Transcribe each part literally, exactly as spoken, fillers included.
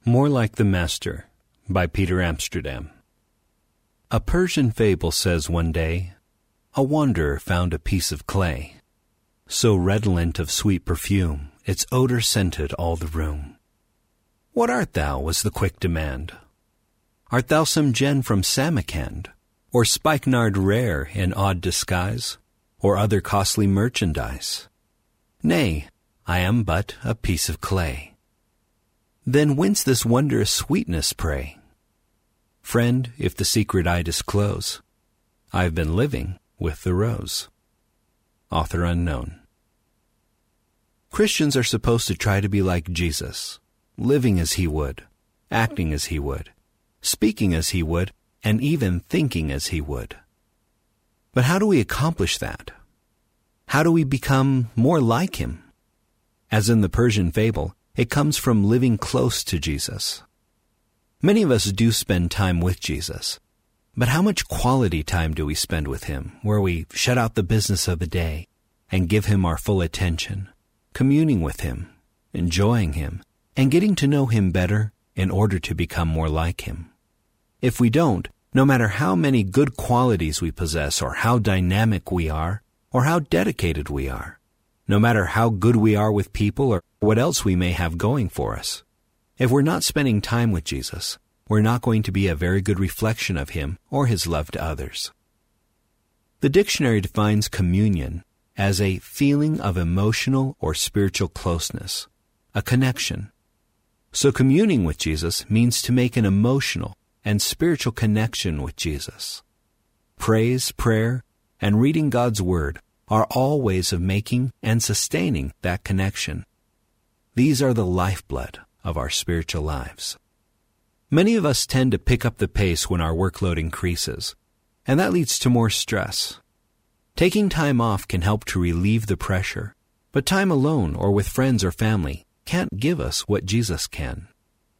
More Like the Master by Peter Amsterdam. A Persian fable says one day, a wanderer found a piece of clay, so redolent of sweet perfume, its odor scented all the room. "What art thou?" was the quick demand. "Art thou some gem from Samarcand, or spikenard rare in odd disguise, or other costly merchandise?" "Nay, I am but a piece of clay." "Then whence this wondrous sweetness, pray?" "Friend, if the secret I disclose, I've been living with the rose." Author unknown. Christians are supposed to try to be like Jesus, living as he would, acting as he would, speaking as he would, and even thinking as he would. But how do we accomplish that? How do we become more like him? As in the Persian fable, it comes from living close to Jesus. Many of us do spend time with Jesus, but how much quality time do we spend with him, where we shut out the business of the day and give him our full attention, communing with him, enjoying him, and getting to know him better in order to become more like him? If we don't, no matter how many good qualities we possess, or how dynamic we are, or how dedicated we are, no matter how good we are with people or what else we may have going for us, if we're not spending time with Jesus, we're not going to be a very good reflection of him or his love to others. The dictionary defines communion as a feeling of emotional or spiritual closeness, a connection. So communing with Jesus means to make an emotional and spiritual connection with Jesus. Praise, prayer, and reading God's Word are all ways of making and sustaining that connection. These are the lifeblood of our spiritual lives. Many of us tend to pick up the pace when our workload increases, and that leads to more stress. Taking time off can help to relieve the pressure, but time alone or with friends or family can't give us what Jesus can.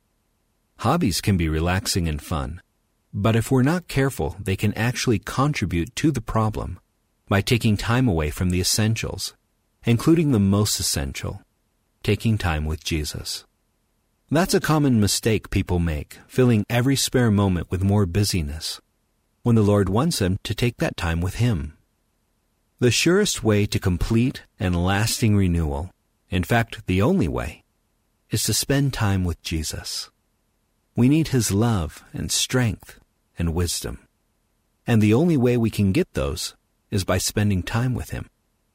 Hobbies can be relaxing and fun, but if we're not careful, they can actually contribute to the problem by taking time away from the essentials, including the most essential, taking time with Jesus. That's a common mistake people make, filling every spare moment with more busyness, when the Lord wants them to take that time with him. The surest way to complete and lasting renewal, in fact, the only way, is to spend time with Jesus. We need his love and strength and wisdom, and the only way we can get those is by spending time with him.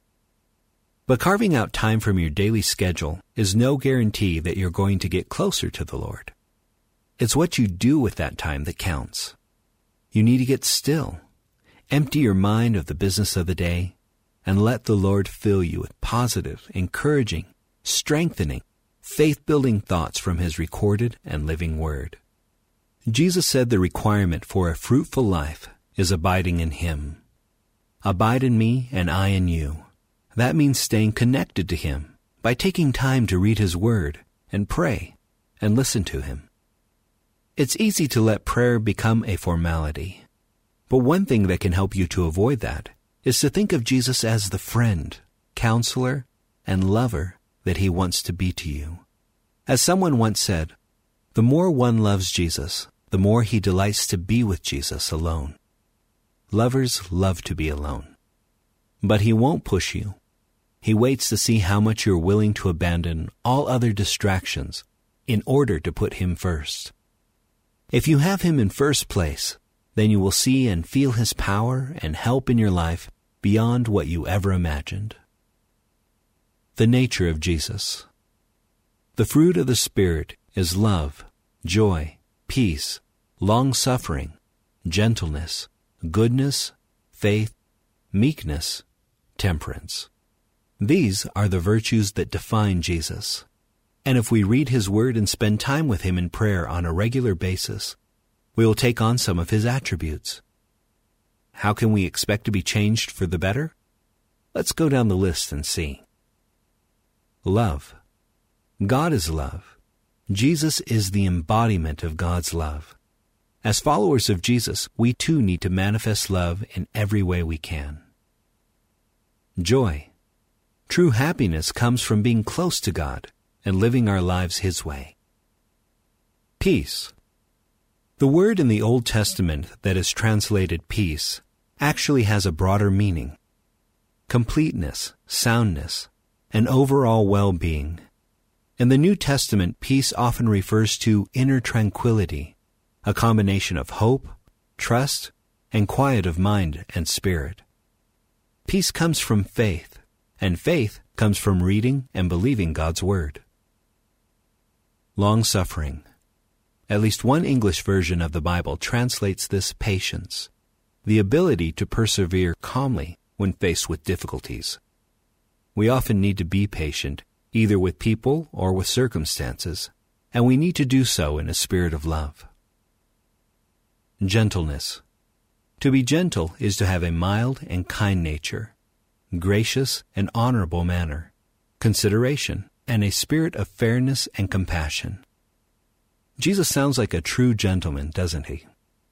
But carving out time from your daily schedule is no guarantee that you're going to get closer to the Lord. It's what you do with that time that counts. You need to get still, empty your mind of the business of the day, and let the Lord fill you with positive, encouraging, strengthening, faith-building thoughts from his recorded and living word. Jesus said the requirement for a fruitful life is abiding in him. Abide in me and I in you. That means staying connected to him by taking time to read his word and pray and listen to him. It's easy to let prayer become a formality, but one thing that can help you to avoid that is to think of Jesus as the friend, counselor, and lover that he wants to be to you. As someone once said, the more one loves Jesus, the more he delights to be with Jesus alone. Lovers love to be alone. But he won't push you. He waits to see how much you're willing to abandon all other distractions in order to put him first. If you have him in first place, then you will see and feel his power and help in your life beyond what you ever imagined. The nature of Jesus. The fruit of the Spirit is love, joy, peace, long-suffering, gentleness, goodness, faith, meekness, temperance. These are the virtues that define Jesus. And if we read his word and spend time with him in prayer on a regular basis, we will take on some of his attributes. How can we expect to be changed for the better? Let's go down the list and see. Love. God is love. Jesus is the embodiment of God's love. As followers of Jesus, we too need to manifest love in every way we can. Joy. True happiness comes from being close to God and living our lives his way. Peace. The word in the Old Testament that is translated peace actually has a broader meaning. Completeness, soundness, and overall well-being. In the New Testament, peace often refers to inner tranquility, a combination of hope, trust, and quiet of mind and spirit. Peace comes from faith, and faith comes from reading and believing God's Word. Long-suffering. At least one English version of the Bible translates this patience, the ability to persevere calmly when faced with difficulties. We often need to be patient, either with people or with circumstances, and we need to do so in a spirit of love. Gentleness. To be gentle is to have a mild and kind nature, gracious and honorable manner, consideration, and a spirit of fairness and compassion. Jesus sounds like a true gentleman, doesn't he?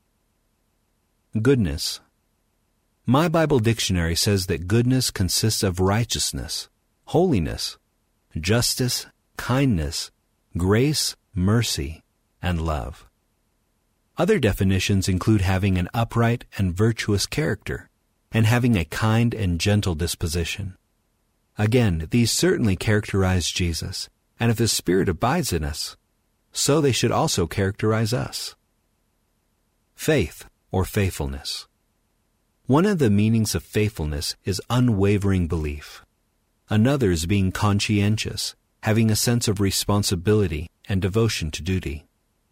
Goodness. My Bible dictionary says that goodness consists of righteousness, holiness, justice, kindness, grace, mercy, and love. Other definitions include having an upright and virtuous character, and having a kind and gentle disposition. Again, these certainly characterize Jesus, and if His Spirit abides in us, so they should also characterize us. Faith, or faithfulness. One of the meanings of faithfulness is unwavering belief. Another is being conscientious, having a sense of responsibility and devotion to duty.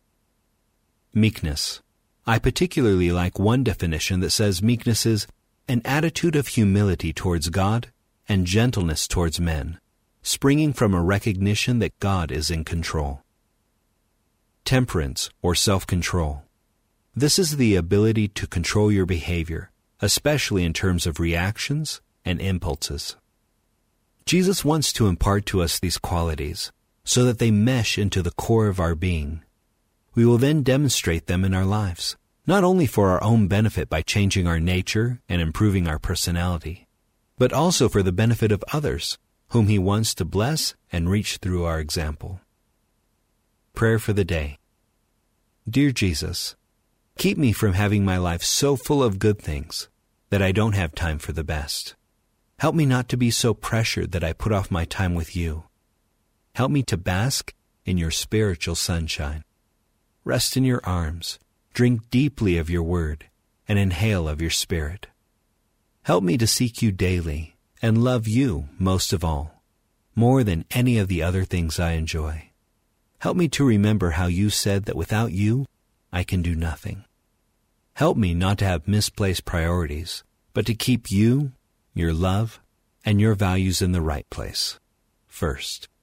Meekness. I particularly like one definition that says meekness is an attitude of humility towards God and gentleness towards men, springing from a recognition that God is in control. Temperance, or self-control. This is the ability to control your behavior, especially in terms of reactions and impulses. Jesus wants to impart to us these qualities so that they mesh into the core of our being. We will then demonstrate them in our lives, not only for our own benefit by changing our nature and improving our personality, but also for the benefit of others, whom He wants to bless and reach through our example. Prayer for the day. Dear Jesus, keep me from having my life so full of good things that I don't have time for the best. Help me not to be so pressured that I put off my time with You. Help me to bask in Your spiritual sunshine. Rest in Your arms, drink deeply of Your word, and inhale of Your Spirit. Help me to seek You daily and love You most of all, more than any of the other things I enjoy. Help me to remember how You said that without You, I can do nothing. Help me not to have misplaced priorities, but to keep You, Your love, and Your values in the right place, first.